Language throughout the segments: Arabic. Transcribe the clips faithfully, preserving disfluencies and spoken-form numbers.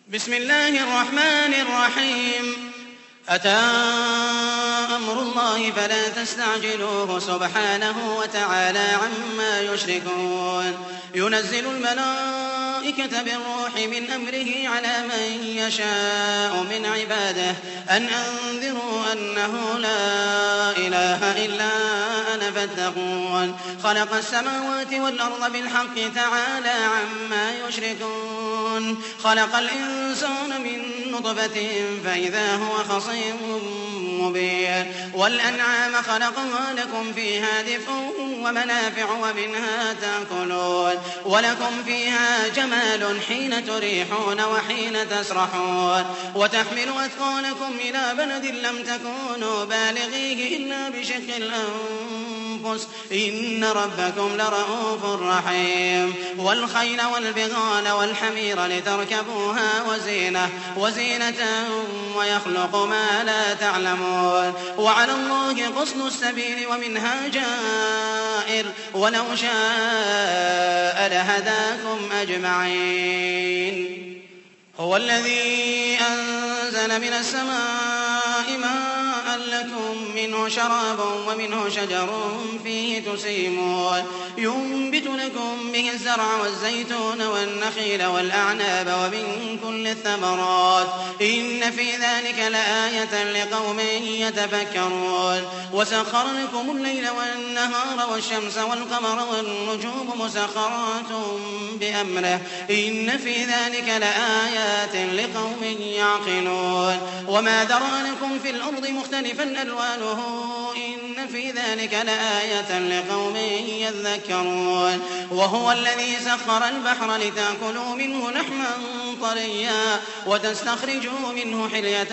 بسم الله الرحمن الرحيم أتى أمر الله فلا تستعجلوه سبحانه وتعالى عما يشركون ينزل الملائكة بالروح من أمره على من يشاء من عباده أن أنذروا أنه لا إله إلا أنا فاتقون خلق السماوات والأرض بالحق تعالى عما يشركون خلق الإنسان من نطفة فإذا هو خصيم مبين والأنعام خلقها لكم فيها دفء ومنافع ومنها تأكلون ولكم فيها جمال حين تريحون وحين تسرحون وتحمل أثقالكم إلى بلد لم تكونوا بالغيه إلا بشق الأنفس إن ربكم لرءوف رحيم والخيل والبغال والحمير لتركبوها وزينة وزينة ويخلق ما لا تعلمون وعلى الله قصد السبيل ومنها جائر ولو شاء لهداكم أجمعين هو الذي أنزل من السماء ماء لكم منه شراب ومنه شجر فيه تسيمون ينبت لكم به الزرع والزيتون والنخيل والأعناب ومن كل الثمرات إن في ذلك لآية لقوم يتفكرون وسخر لكم الليل والنهار والشمس والقمر والنجوم مسخرات بأمره إن في ذلك لآيات لقوم يعقلون وما ذرأ لكم في الأرض مختلفا ألوانه إن في ذلك لآية لقوم يذكرون وهو الذي سخر البحر لتأكلوا منه لحما طريا وتستخرجوا منه حلية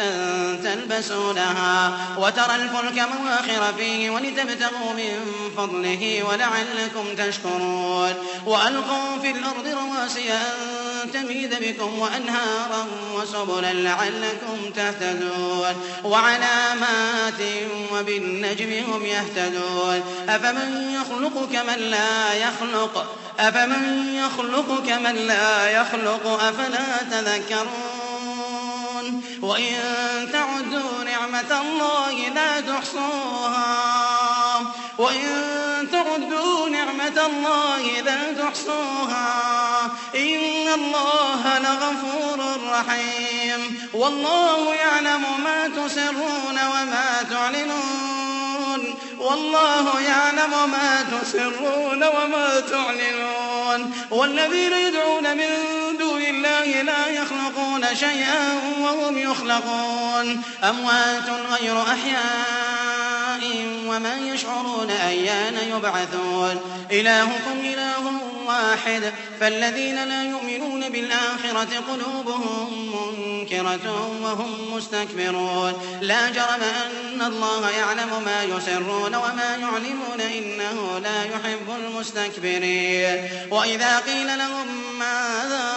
تلبسونها وترى الفلك مواخر فيه ولتبتغوا من فضله ولعلكم تشكرون وألقوا في الأرض رواسي أن تميد بكم وأنهارا وسبلا لعلكم تهتدون وعلامات وبالنجم هم يهتدون أفمن يخلق كمن لا يخلق أفمن يخلق كمن لا يخلق أفلا تذكرون وإن تعدوا نعمة الله لا تحصوها وإن تعدوا نعمة الله لا تحصوها إن الله لغفور رحيم والله يعلم ما تسرون وما تعلنون والله يعلم ما تسرون وما تعلنون والذين يدعون من دون الله لا يخلقون شيئا وهم يخلقون أموات غير أحياء وما يشعرون أيان يبعثون إلهكم إله واحد فالذين لا يؤمنون بالآخرة قلوبهم منكرة وهم مستكبرون لا جرم أن الله يعلم ما يسرون وما يعلمون إنه لا يحب المستكبرين وإذا قيل لهم ماذا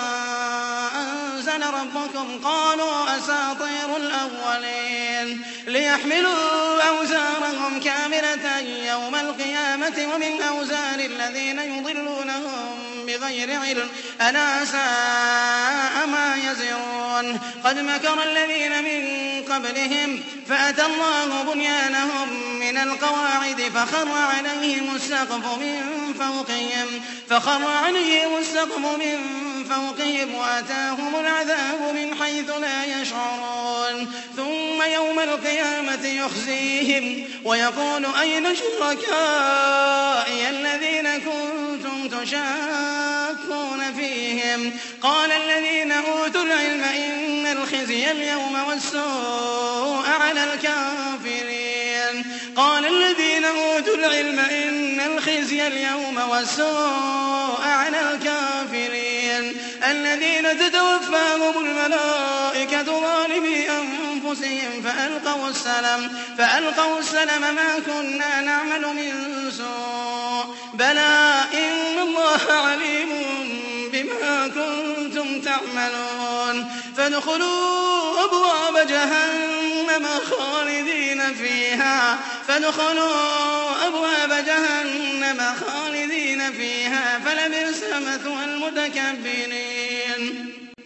أنزل ربكم قالوا أساطير الأولين ليحملوا أوزارهم كاملة يوم القيامة ومن أوزار الذين يضلونهم بغير علم ألا ساء ما يزرون قد مكر الذين من قبلهم فأتى الله بنيانهم من القواعد فخر عليهم السقف من فوقهم فخر عليهم السقف من فوقهم وأتاهم العذاب من حيث لا يشعرون ثم يوم القيامة يخزيهم ويقول أين شركائي الذين كنتم تشاكون فيهم قال الذين أوتوا العلم إن الخزي اليوم والسوء على الكافرين قال الذين أوتوا العلم إن الخزي اليوم والسوء على الكافرين الذين تتوفاهم الملائكة ظالمي أنفسهم فألقوا السلم فألقوا السلم ما كنا نعمل من سوء بلى إن الله عليم بما كنتم تعملون فادخلوا أبواب جهنم خالدين فيها فادخلوا أبواب جهنم خالدين فيها فلبئس مثوى المتكبرين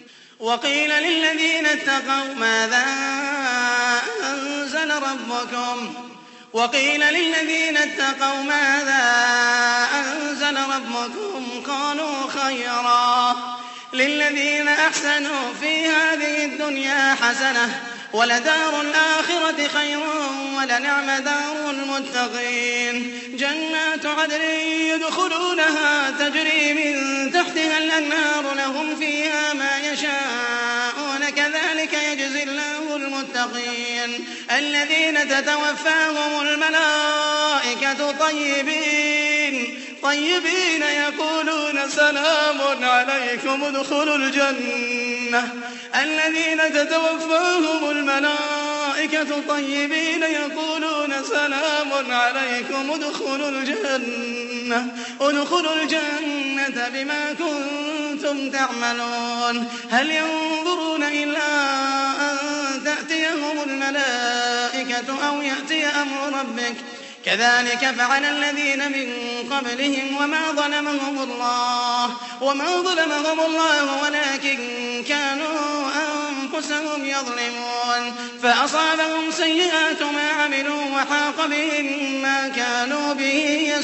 وقيل للذين اتقوا ماذا أنزل ربكم وقيل للذين اتقوا ماذا أنزل ربكم قالوا خيرا للذين أحسنوا في هذه الدنيا حسنة ولدار الآخرة خير ولنعم دار المتقين جنات عدن يدخلونها تجري من تحتها الأنهار لهم فيها ما يشاءون كذلك يجزي الله المتقين الذين تتوفاهم الملائكة طيبين طيبين يقولون سلام عليكم ادخلوا الجنة الذين تتوفاهم الملائكة طيبين يقولون سلام عليكم ادخلوا الجنة ادخلوا الجنة بما كنتم تعملون هل ينظرون إلا أن تأتيهم الملائكة أو يأتي أمر ربك كذلك فعل الذين من قبلهم وما ظلمهم الله وما ظلمهم الله ولكن كانوا أنفسهم يظلمون فأصابهم سيئات ما عملوا وحاق بهم ما كانوا به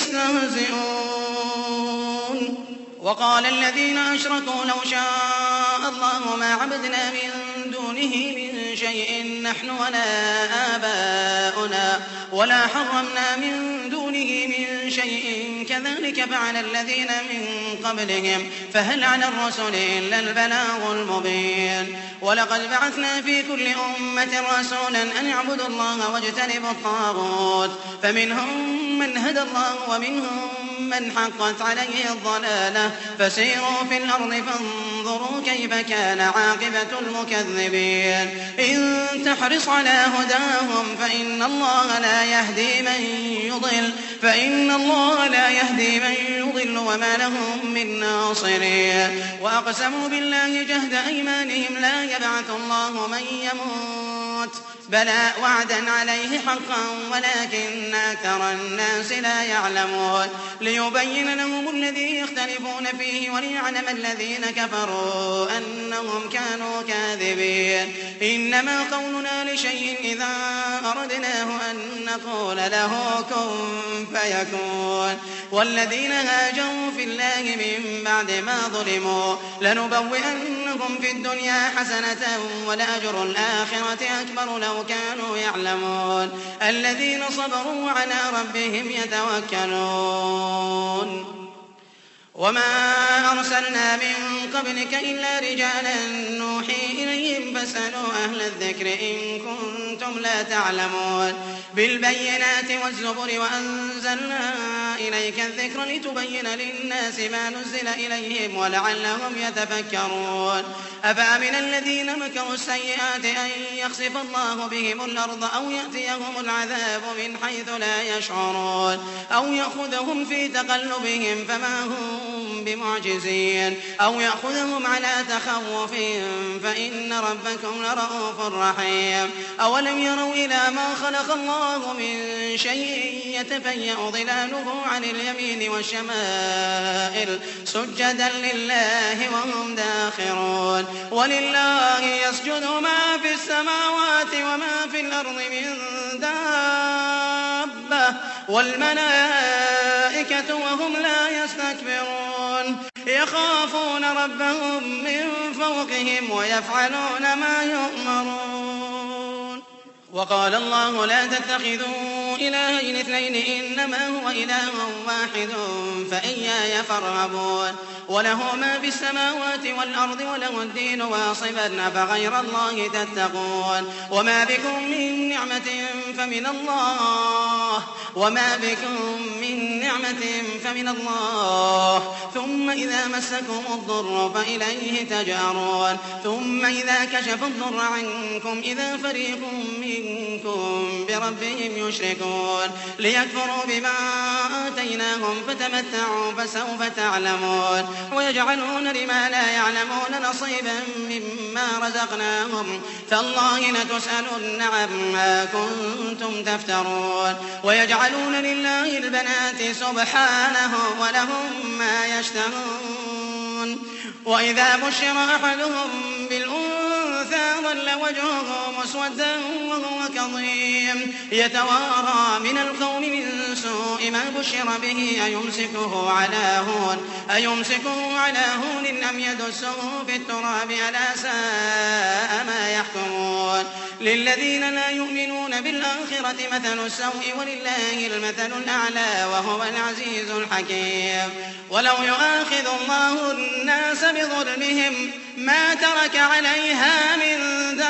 يستهزئون وقال الذين أشركوا لو شاء الله ما عبدنا من دونه من شيء نحن ولا آباؤنا ولا حرمنا من دونه من شيء كذلك فعل الذين من قبلهم فهل على الرسل إلا البلاغ المبين ولقد بعثنا في كل أمة رسولا أن اعبدوا الله واجتنبوا الطاغوت فمنهم من هدى الله ومنهم من حقت عليه الضلالة فسيروا في الأرض فانظروا كيف كان عاقبة المكذبين إن تحرص على هداهم فإن الله لا يهدي من يضل فإن الله لا يهدي من يضل وما لهم من ناصرين وأقسموا بالله جهد أيمانهم لا يبعث الله من يموت بلى وعدا عليه حقا ولكن أكثر الناس لا يعلمون ليبين لهم الذي يختلفون فيه وليعلم الذين كفروا أنهم كانوا كاذبين إنما قولنا لشيء إذا أردناه أن نقول له كن فيكون والذين هاجروا في الله من بعد ما ظلموا لنبوئنهم في الدنيا حسنة ولأجر الآخرة أكبر لو كانوا يعلمون الذين صبروا على ربهم يتوكلون وما أرسلنا من قبلك إلا رجالا نوحي إليهم فاسألوا أهل الذكر إن كنتم لا تعلمون بالبينات والزبر وأنزلنا إليك الذكر لتبين للناس ما نزل إليهم ولعلهم يتفكرون أفأمن الذين مكروا السيئات أن يخسف الله بهم الأرض أو يأتيهم العذاب من حيث لا يشعرون أو يأخذهم في تقلبهم فما هم بمعجزين أو يأخذهم على تخوف فإن ربكم لرؤوف رحيم أولم يروا إلى ما خلق الله من شيء يتفيأ ظلاله عن اليمين والشمائل سجدا لله وهم داخرون ولله يسجد ما في السماوات وما في الأرض من دابة والملائكة وهم لا يستكبرون يخافون ربهم من فوقهم ويفعلون ما يؤمرون وقال الله لا تتخذوا إلهين اثنين إنما هو إله واحد فإياي فارهبون وله ما في السماوات والأرض وله الدين واصبا أفغير الله تتقون وما بكم من نعمة فمن الله وما بكم من نعمة فمن الله ثم إذا مسكم الضر فإليه تجأرون ثم إذا كشف الضر عنكم إذا فريق منكم بربهم يشركون ليكفروا بما آتيناهم فتمتعوا فسوف تعلمون ويجعلون لما لا يعلمون نصيبا مما رزقناهم تالله لتسألن عما كنتم تفترون ويجعلون لله البنات سبحانه ولهم ما يشتهون وإذا بشر أحدهم بالأنثى ظل وجهه مسودا وهو كظيم يتوارى من القوم من سوء ما بشر به أيمسكه على هون أيمسكه على هون أم يدسه في التراب ألا ساء ما يحكمون للذين لا يؤمنون بالآخرة مثل السوء ولله المثل الأعلى وهو العزيز الحكيم ولو يؤاخذ الله الناس بظلمهم ما ترك عليها من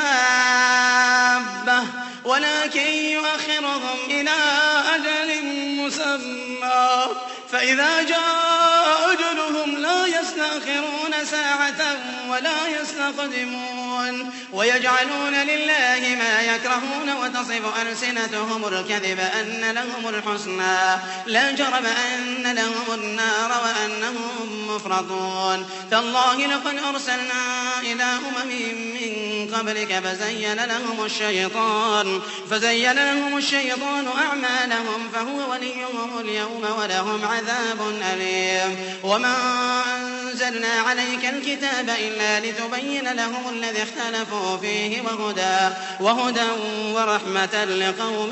دابة ولكن يؤخرهم إلى أجل مسمى فإذا جاء أجلهم لا يستأخرون ساعة ولا يستقدمون ويجعلون لله ما يكرهون وتصف ألسنتهم الكذب أن لهم الحسنى لا جرم أن لهم النار وأنهم مفرطون تالله لقد أرسلنا إلى أمم من قبلك فزين لهم الشيطان فزين لهم الشيطان أعمالهم فهو وليهم اليوم ولهم عذاب أليم وما أنزلنا عليك الكتاب إلا لتبين لهم الذي اختلفوا فيه وهدى, وهدى ورحمة لقوم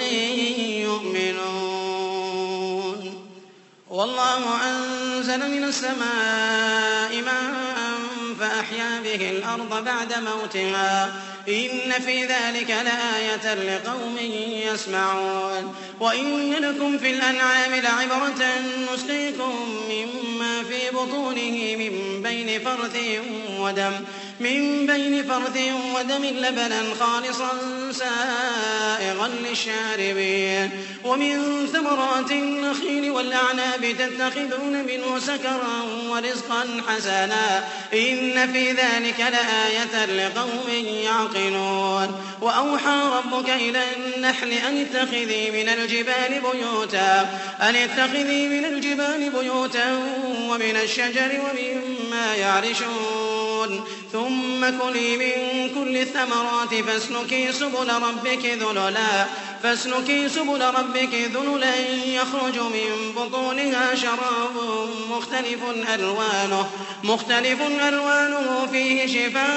يؤمنون والله أنزل من السماء ماء فأحيا به الأرض بعد موتها إن في ذلك لآية لقوم يسمعون وإن لكم في الأنعام لعبرة نسقيكم مما في بطونه من بين فرث ودم من بين فرث ودم لبنا خالصا سائغا للشاربين ومن ثمرات النخيل والأعناب تتخذون منه سكرا ورزقا حسنا إن في ذلك لآية لقوم يعقلون وأوحى ربك إلى النحل أن اتخذي من الجبال بيوتا أن اتخذي من الجبال بيوتا ومن الشجر ومما يعرشون ثم كلي من كل الثمرات فاسلكي سبل ربك ذللا فاسلكي سبل ربك ذللا يخرج من بطونها شراب مختلف ألوانه مختلف ألوانه فيه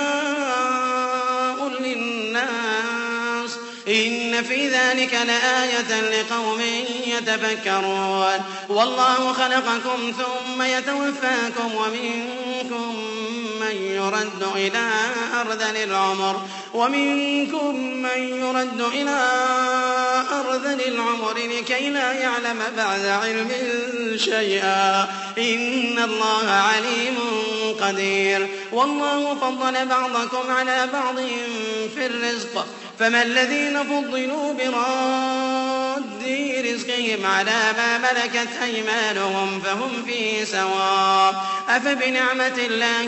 شفاء للناس إن في ذلك لآية لقوم يتفكرون والله خلقكم ثم يتوفاكم ومنكم من يرد إلى أرذل العمر ومنكم من يرد إلى أرذل العمر لكي لا يعلم بعد علم شيئا إن الله عليم قدير والله فضل بعضكم على بعض في الرزق فما الذين فضلوا براد رزقهم على ما ملكت أيمانهم فهم فيه سواء أفبنعمة الله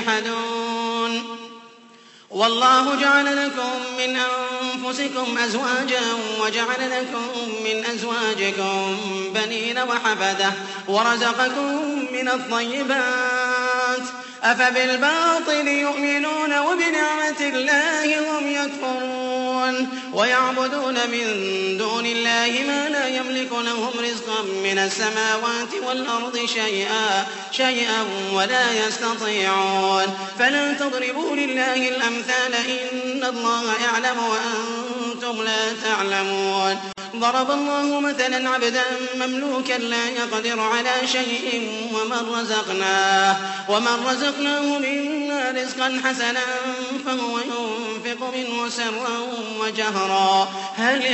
يجحدون والله جعل لكم من أنفسكم أزواجا وجعل لكم من أزواجكم بنين وحفدة ورزقكم من الطيبات أفبالباطل يؤمنون وبنعمة الله هم يكفرون ويعبدون من دون الله ما لا يملك لهم رزقا من السماوات والأرض شيئا, شيئا ولا يستطيعون فلا تضربوا لله الأمثال إن الله يعلم وأنتم لا تعلمون ضرب الله مثلا عبدا مملوكا لا يقدر على شيء ومن رزقناه, ومن رزقناه منا رزقا حسنا فهو ينفق منه سرا وجهرا هل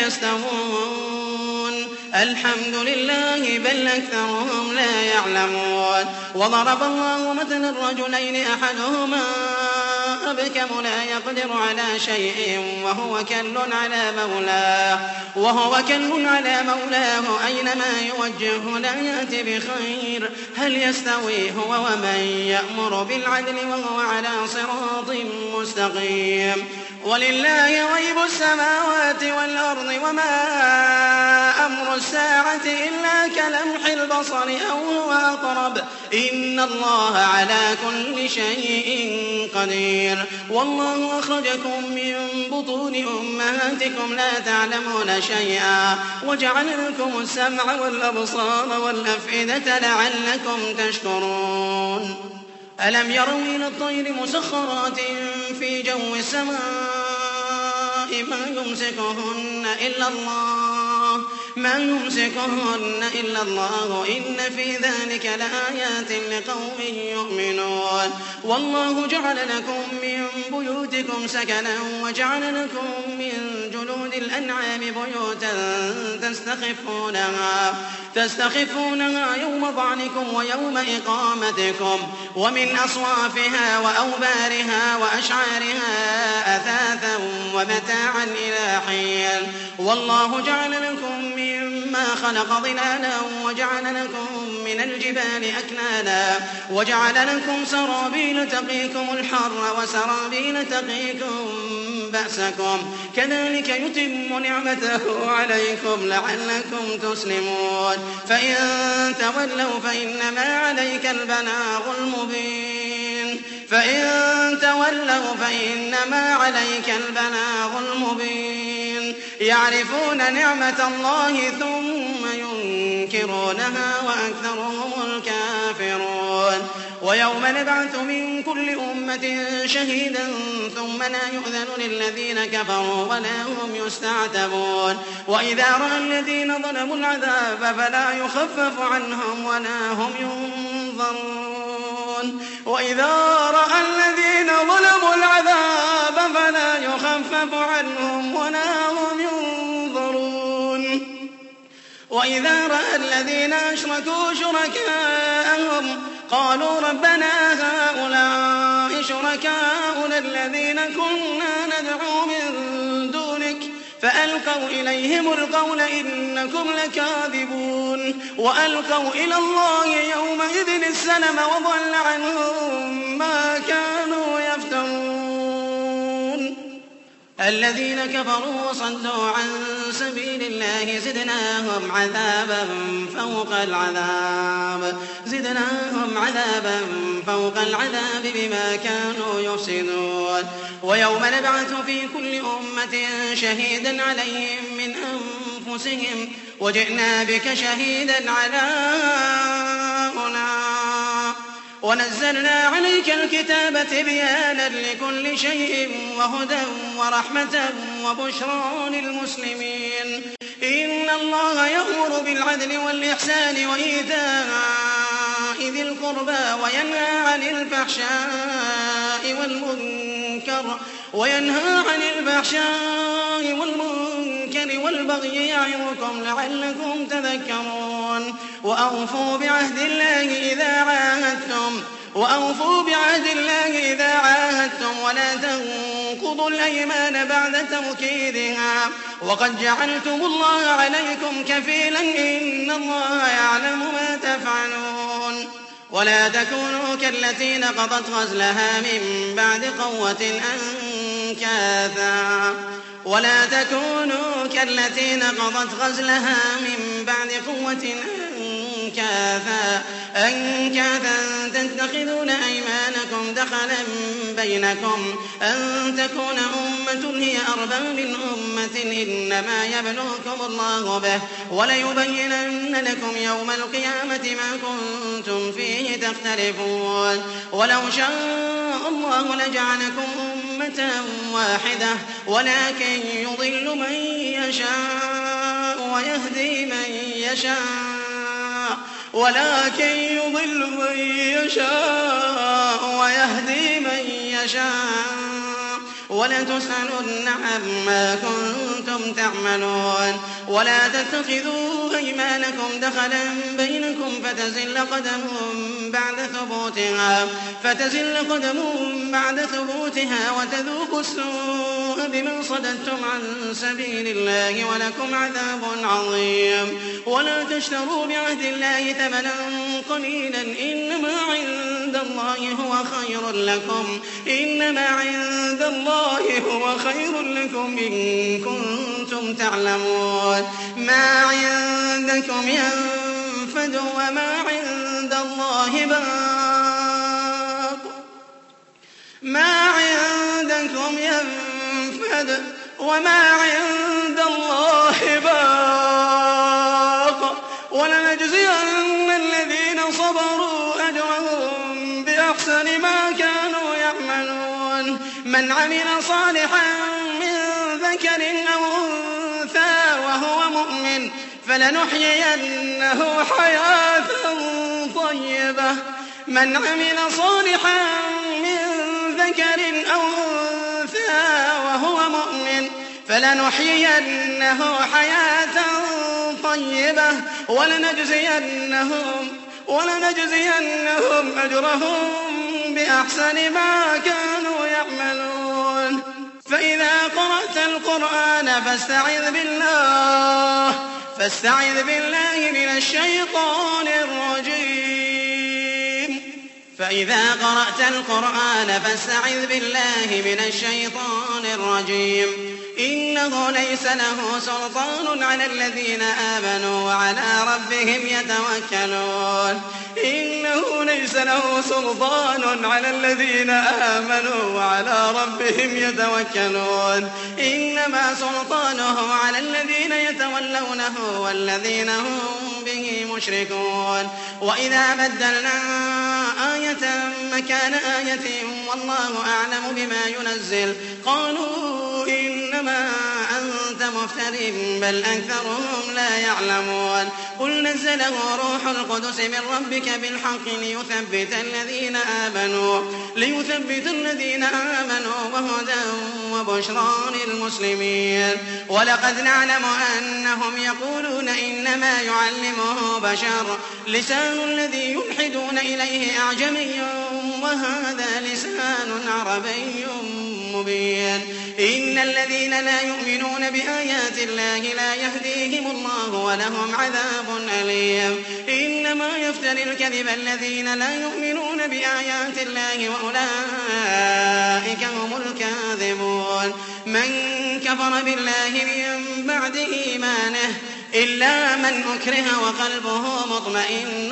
يستوون الحمد لله بل أكثرهم لا يعلمون وضرب الله مثلا الرجلين أحدهما أبكم لا يقدر على شيء وهو كل على مولاه وهو كل على مولاه أينما يوجهه لا يأتي بخير هل يستوي هو ومن يأمر بالعدل وهو على صراط مستقيم ولله غيب السماوات والأرض وما أمر الساعة إلا كلمح البصر أو هو أقرب إن الله على كل شيء قدير والله أخرجكم من بطون أمهاتكم لا تعلمون شيئا وجعل لكم السمع والأبصار والأفئدة لعلكم تشكرون ألم يروا إلى الطير مسخرات في جو السماء ما يمسكهن إلا الله ما يمسكهن إلا الله إن في ذلك لآيات لقوم يؤمنون والله جعل لكم من بيوتكم سكنا وجعل لكم من جلود الأنعام بيوتا تستخفونها تستخفونها يوم ظعنكم ويوم إقامتكم ومن أصوافها وأوبارها وأشعارها أثاثا ومتاعا إلى حين والله جعل لكم مما خلق ظلالا وجعل لكم من الجبال أكنانا وجعل لكم سرابيل تقيكم الحر وسرابيل تقيكم بأسكم كذلك يتم نعمته عليكم لعلكم تسلمون فإن تولوا فإنما عليك البلاغ المبين فإن تولوا فإنما عليك البلاغ المبين يعرفون نعمة الله ثم ينكرونها وأكثرهم الكافرون ويوم نبعث من كل أمة شهيدا ثم لا يؤذن للذين كفروا ولا هم يستعتبون وإذا رأى الذين ظلموا العذاب فلا يخفف عنهم ولا هم ينظرون وإذا رأى الذين ظلموا العذاب فلا يخفف عنهم ولا هم ينظرون وإذا رأى الذين أشركوا شركاءهم قالوا ربنا هؤلاء شركاؤنا الذين كنا ندعو من دونك فألقوا إليهم القول إنكم لكاذبون وألقوا إلى الله يومئذ السلم وضل عنهم ما كانوا يفترون الذين كفروا وصدوا عن سبيل الله زدناهم عذابا فوق العذاب زدناهم عذابا فوق العذاب بما كانوا يفسدون ويوم نبعث في كل أمة شهيدا عليهم من أنفسهم وجئنا بك شهيدا على هؤلاء ونزلنا عليك الكتاب تبيانا لكل شيء وهدى ورحمة وبشرى للمسلمين إن الله يأمر بالعدل والإحسان وإيتاء ذي القربى وينهى عن الفحشاء والمنكر وينهى عن الفحشاء والمنكر والبغي يعظكم لعلكم تذكرون وأوفوا بعهد الله إذا عاهدتم وأوفوا بعهد الله إذا عاهدتم ولا تنقضوا الأيمان بعد توكيدها وقد جعلتم الله عليكم كفيلا إن الله يعلم ما تفعلون ولا تكونوا كالتي نقضت غزلها من بعد قوة أنكاثا ولا تكونوا كالتي نقضت غزلها من بعد قوة أنكاثا أنكاثا تتخذون أيمانكم دخلا بينكم أن تكون أمة هي أربى من أمة إنما يبلوكم الله به وليبينن لكم يوم القيامة ما كنتم فيه تختلفون ولو شاء الله لجعلكم أمة واحدة ولكن يضل من يشاء ويهدي من يشاء ولكن يضل من يشاء ويهدي من يشاء ولتسألن عما كنتم تعملون ولا تتخذوا أيمانكم دخلا بينكم فتزل قدم بعد ثبوتها فتزل قدم بعد ثبوتها وتذوقوا السوء بما صددتم عن سبيل الله ولكم عذاب عظيم ولا تشتروا بعهد الله ثمنا قليلا إنما عند الله هو خير لكم إنما عند الله هو خير لكم إن كنتم تعلمون ما عندكم ينفد وما عند الله باق ما عندكم ينفد وما عند الله باق ولنجزين الذين صبروا أجرهم بأحسن ما كانوا يعملون من عمل صالحا من ذكر أو أنثى وهو مؤمن فلنحيينه حياة طيبة من عمل صالحا من ذكر أو أنثى وهو مؤمن فلنحيينه حياة طيبة ولنجزينهم, ولنجزينهم أجرهم بأحسن ما كانوا يعملون فإذا قرأت القرآن فاستعذ بالله فاستعذ بالله من الشيطان الرجيم فإذا قرأت القرآن فاستعذ بالله من الشيطان الرجيم إنه ليس له سلطان على الذين آمنوا وعلى ربهم يتوكلون إنه ليس له سلطان على الذين آمنوا وعلى ربهم يتوكلون إنما سلطانه على الذين يتولونه والذين هم به مشركون وإذا بدلنا آية مكان آية والله أعلم بما ينزل قالوا إنما أنت مفتر بل أكثرهم لا يعلمون قل نزله روح القدس من ربك بالحق ليثبت الذين آمنوا ليثبت الذين آمنوا وهدى وبشرى للمسلمين ولقد نعلم أنهم يقولون إنما يعلمه بشر لسان الذي يلحدون إليه أعجمي وهذا لسان عربي مبين إن الذين لا يؤمنون بآيات الله لا يهديهم الله ولهم عذاب أليم إنما يفتري الكذب الذين لا يؤمنون بآيات الله وأولئك هم الكاذبون من كفر بالله من بعد إيمانه إلا من أكره وقلبه مطمئن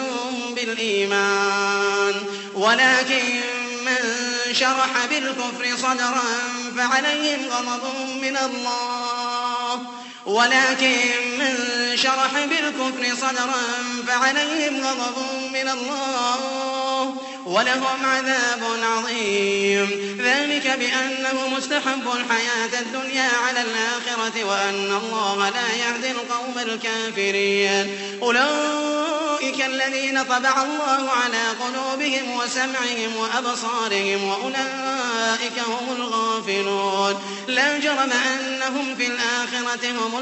بالإيمان ولكن من شرح بالكفر صدرا فعليهم غضب من الله ولكن من شرح بالكفر صدرا فعليهم غضب من الله ولهم عذاب عظيم ذلك بأنه مستحب الحياة الدنيا على الآخرة وأن الله لا يهدي القوم الكافرين أولئك الذين طبع الله على قلوبهم وسمعهم وأبصارهم وأولئك هم الغافلون لا جرم أنهم في الآخرة هم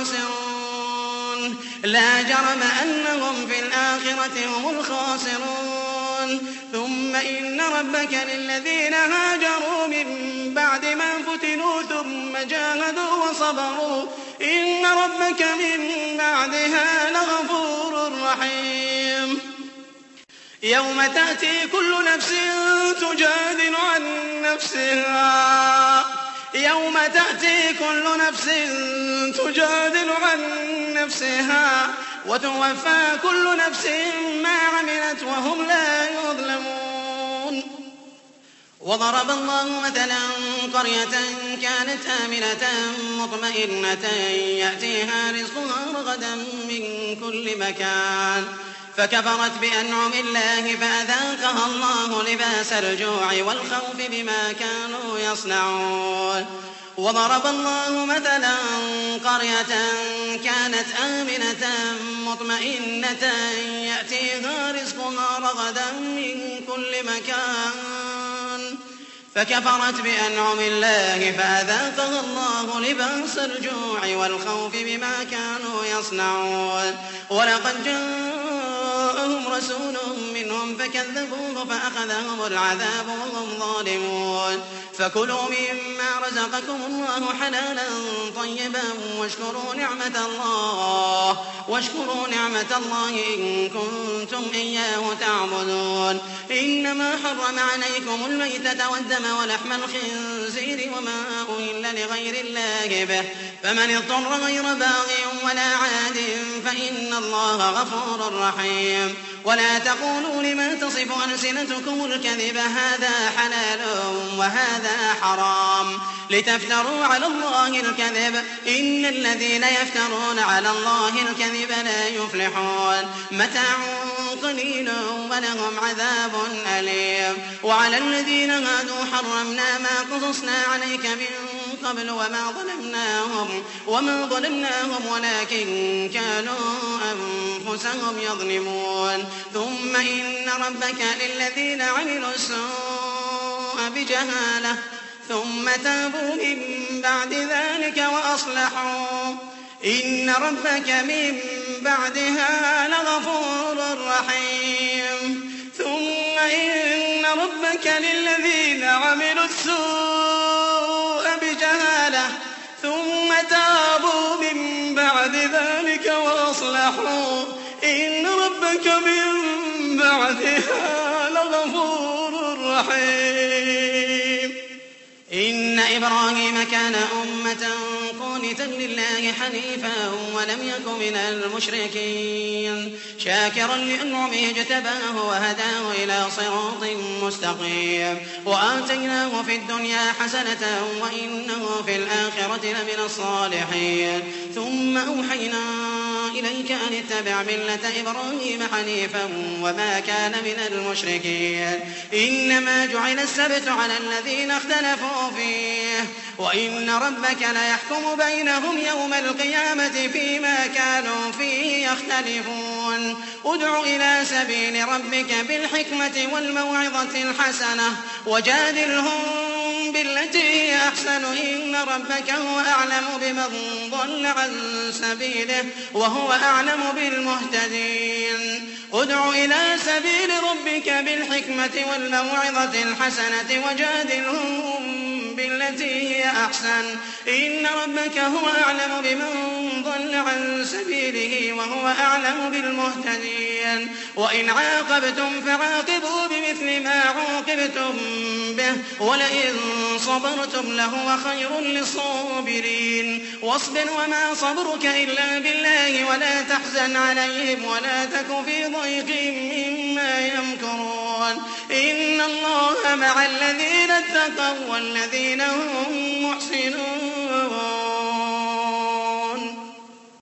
الخاسرون لا جرم أنهم في الآخرة هم الخاسرون ثم إن ربك للذين هاجروا من بعد ما فتنوا ثم جاهدوا وصبروا إن ربك من بعدها لغفور رحيم يوم تأتي كل نفس تجادل عن نفسها يوم تأتي كل نفس تجادل عن نفسها وتوفى كل نفس ما عملت وهم لا يظلمون وضرب الله مثلا قرية كانت آمنة مطمئنة يأتيها رزقها رغدا من كل مكان فكفرت بأنعم الله فأذاقها الله لباس الجوع والخوف بما كانوا يصنعون وضرب الله مثلا قرية كانت آمنة مطمئنة يأتيها رزقها رغدا من كل مكان فكفرت بأنعم الله فأذاقها الله لباس الجوع والخوف بما كانوا يصنعون ولقد جاءهم رسول منهم فكذبوه فأخذهم العذاب وهم ظالمون فكلوا مما رزقكم الله حلالا طيبا واشكروا نعمة الله واشكروا نعمة الله إن كنتم إياه تعبدون إنما حرم عليكم الميتة والدم ولحم الخنزير وما أهل لغير الله به فمن اضطر غير باغ ولا عاد فإن الله غفور رحيم ولا تقولوا لما تصف ألسنتكم الكذب هذا حلال وهذا حرام لتفتروا على الله الكذب إن الذين يفترون على الله الكذب لا يفلحون متاع قليل ولهم عذاب أليم وعلى الذين هادوا حرمنا ما قصصنا عليك من قبل وما ظلمناهم, وما ظلمناهم ولكن كانوا أنفسهم يظلمون ثم إن ربك للذين عملوا السوء بجهالة ثم تابوا من بعد ذلك وأصلحوا إن ربك من بعدها لغفور رحيم ثم إن ربك للذين عملوا السوء بجهالة ثم تابوا من بعد ذلك وأصلحوا إن ربك من بعدها لغفور رحيم إن إبراهيم كان أمة قانتا لله حنيفا ولم يك من المشركين شاكرا لأنعمه اجتباه وهداه إلى صراط مستقيم وآتيناه في الدنيا حسنة وإنه في الآخرة لمن الصالحين ثم أوحينا إليك أن اتبع ملة إبراهيم حنيفا وما كان من المشركين إنما جعل السبت على الذين اختلفوا فيه وإن ربك ليحكم بينهم يوم القيامة فيما كانوا فيه يختلفون ادع إلى سبيل ربك بالحكمة والموعظة الحسنة وجادلهم بالتي هي أحسن إن ربك هو أعلم بمن ضل عن سبيله وهو أعلم بالمهتدين ادع إلى سبيل ربك بالحكمة والموعظة الحسنة وجادلهم بالتي هي أحسن إن ربك هو أعلم بمن ضل عن سبيله وهو أعلم بالمهتدين وإن عاقبتم فعاقبوا بمثل ما عوقبتم به ولئن صبرتم لهو خير للصابرين واصبر وما صبرك إلا بالله ولا تحزن عليهم ولا تك في ضيق مما يمكرون إن الله مع الذين اتقوا والذين هم